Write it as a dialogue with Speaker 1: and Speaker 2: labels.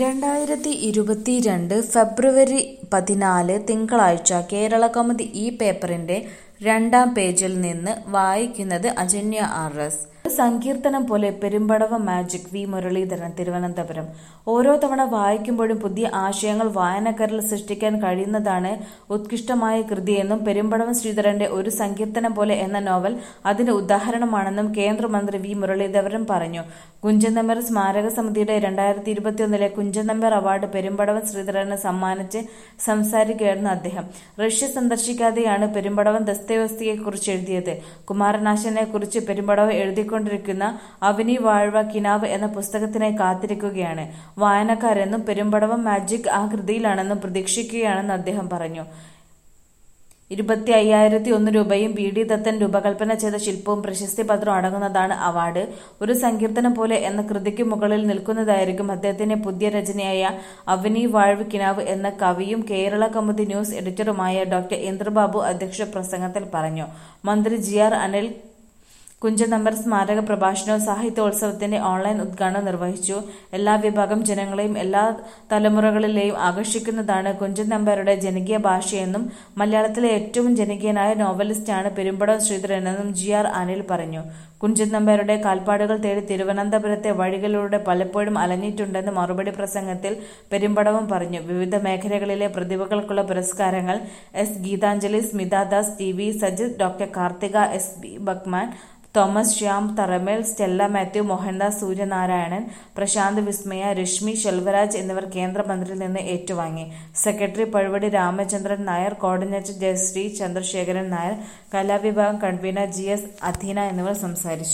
Speaker 1: 2022 ഫെബ്രുവരി 14 തിങ്കളാഴ്ച കേരളകൗമുദി ഈ പേപ്പറിന്റെ 2-ാം പേജിൽ നിന്ന് വായിക്കുന്നത് അജന്യ ആർ.എസ്. ഒരു സങ്കീർത്തനം പോലെ പെരുമ്പടവ മാജിക് വി. മുരളീധരൻ, തിരുവനന്തപുരം. ഓരോ തവണ വായിക്കുമ്പോഴും പുതിയ ആശയങ്ങൾ വായനക്കാരിൽ സൃഷ്ടിക്കാൻ കഴിയുന്നതാണ് ഉത്കൃഷ്ടമായ കൃതിയെന്നും പെരുമ്പടവം ശ്രീധരന്റെ ഒരു സങ്കീർത്തനം പോലെ എന്ന നോവൽ അതിന് ഉദാഹരണമാണെന്നും കേന്ദ്രമന്ത്രി വി. മുരളീധരൻ പറഞ്ഞു. കുഞ്ചൻ നമ്പ്യാർ സ്മാരക സമിതിയുടെ 2021 കുഞ്ചൻ നമ്പ്യാർ അവാർഡ് പെരുമ്പടവം ശ്രീധരന് സമ്മാനിച്ച് സംസാരിക്കുകയായിരുന്നു അദ്ദേഹം. റഷ്യ സന്ദർശിക്കാതെയാണ് പെരുമ്പടവം ദസ്തയേവ്സ്കിയെക്കുറിച്ച് എഴുതിയത്. കുമാരനാശാനെക്കുറിച്ച് പെരുമ്പടവം എഴുതിക്കൊണ്ടിരിക്കുന്ന അവനി വാഴ്വ കിനാവ് എന്ന പുസ്തകത്തിനായി കാത്തിരിക്കുകയാണ് വായനക്കാരെന്നും പെരുമ്പടവം മാജിക് ആ കൃതിയിലാണെന്നും പ്രതീക്ഷിക്കുകയാണെന്ന് അദ്ദേഹം പറഞ്ഞു. 25,001 രൂപയും പി. ഡി. ദത്തൻ രൂപകൽപ്പന ചെയ്ത ശില്പവും പ്രശസ്തി പത്രവും അടങ്ങുന്നതാണ് അവാർഡ്. ഒരു സങ്കീർത്തനം പോലെ എന്ന കൃതിക്ക് മുകളിൽ നിൽക്കുന്നതായിരിക്കും അദ്ദേഹത്തിന്റെ പുതിയ രചനയായ അവനി വാഴ്വ് കിനാവ് എന്ന കവിയും കേരള കൗമുദി ന്യൂസ് എഡിറ്ററുമായ ഡോ. ഇന്ദ്രബാബു അധ്യക്ഷ പ്രസംഗത്തിൽ പറഞ്ഞു. മന്ത്രി ജി.ആർ. അനിൽ കുഞ്ചൻ നമ്പ്യാർ സ്മാരക പ്രഭാഷണവും സാഹിത്യോത്സവത്തിന്റെ ഓൺലൈൻ ഉദ്ഘാടനവും നിർവഹിച്ചു. എല്ലാ വിഭാഗം ജനങ്ങളെയും എല്ലാ തലമുറകളിലെയും ആകർഷിക്കുന്നതാണ് കുഞ്ചൻ നമ്പ്യാരുടെ ജനകീയ ഭാഷയെന്നും മലയാളത്തിലെ ഏറ്റവും ജനകീയനായ നോവലിസ്റ്റാണ് പെരുമ്പടവം ശ്രീധരനെന്നും ജി.ആർ. അനിൽ പറഞ്ഞു. കുഞ്ചൻ നമ്പ്യാരുടെ കാൽപ്പാടുകൾ തേടി തിരുവനന്തപുരത്തെ വഴികളിലൂടെ പലപ്പോഴും അലഞ്ഞിട്ടുണ്ടെന്ന് മറുപടി പ്രസംഗത്തിൽ പെരുമ്പടവം പറഞ്ഞു. വിവിധ മേഖലകളിലെ പ്രതിഭകൾക്കുള്ള പുരസ്കാരങ്ങൾ S. Geethanjali, Smitha Das, T. V. Sajith, ഡോ. Karthika, S. B. Bakman, Thomas Shyam Tharamel, Stella Mathew, Mohandas Suryanarayanan, Prashanth Vismaya, Reshmi Selvaraj എന്നിവർ കേന്ദ്രമന്ത്രിയിൽ നിന്ന് ഏറ്റുവാങ്ങി. സെക്രട്ടറി പഴുവടി രാമചന്ദ്രൻ നായർ, കോർഡിനേറ്റർ ജയശ്രീ ചന്ദ്രശേഖരൻ നായർ, കലാവിഭാഗം കൺവീനർ ജി. എസ്. അധീന എന്നിവർ സംസാരിച്ചു.